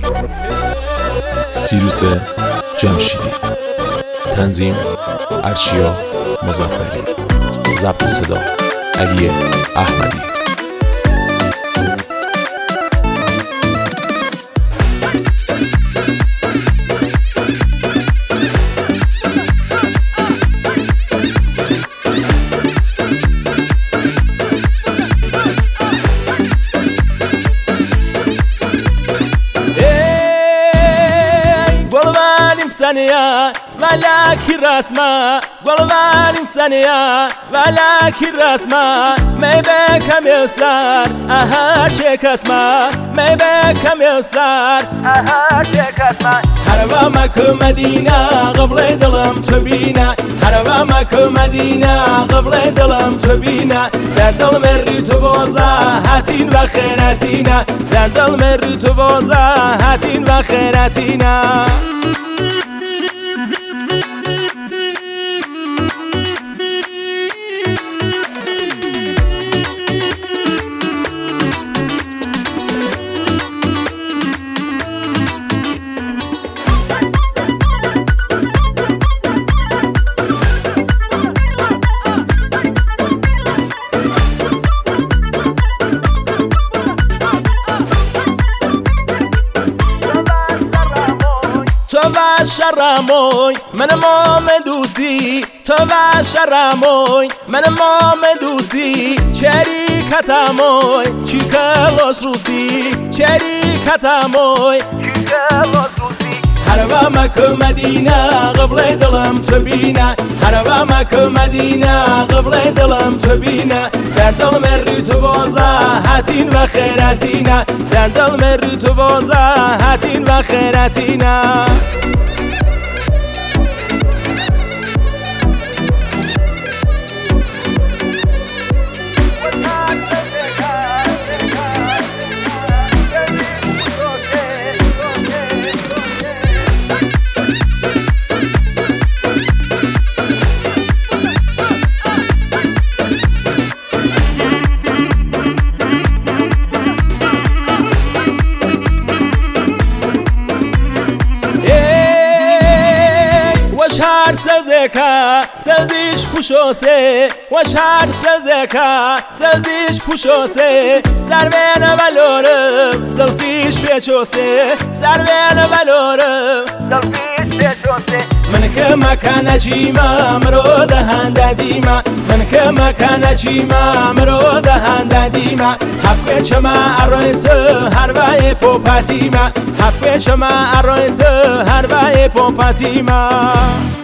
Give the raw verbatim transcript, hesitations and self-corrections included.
سیروس جمشیدی، تنظیم ارشیا مظفری، ضبط صدا علی احمدی. سنيا ولكن رسمة قلباني سنيا ولكن رسمة ما بكم يسار أهار شيك اسمه ما بكم يسار أهار شيك اسمه هربا مكو مدينة قبل دلم تبينا هربا مكو مدينة قبل دلم تبينا در دل مری تو بازا هاتين و خيراتينا در دل مری تو بازا هاتين و خيراتينا. تو و شرموی من مام دوسی تو و شرموی من مام دوسی شریکتموی چیکلاس روسی شریکتموی چیکلاس روسی هربا مکو مدینه قبل دلم تبینه هربا مکو مدینه قبل دلم تبینه در دل مری تو بازا هاتین و خیراتینه در دل مری تو بازا هاتین و خیراتینه. شهر سوزکا سوزیش پوشوسه و شهر سوزکا سوزیش پوشوسه سرون ولورم زلفیش پیچوسه سرون ولورم زلفیش پیچوسه من که مکان جیما مرو دهان دادیما من که مکان جیما مرو دهان دادیما هفته چما ارویت هر وای پوپاتیما هفته چما ارویت هر وای پوپاتیما.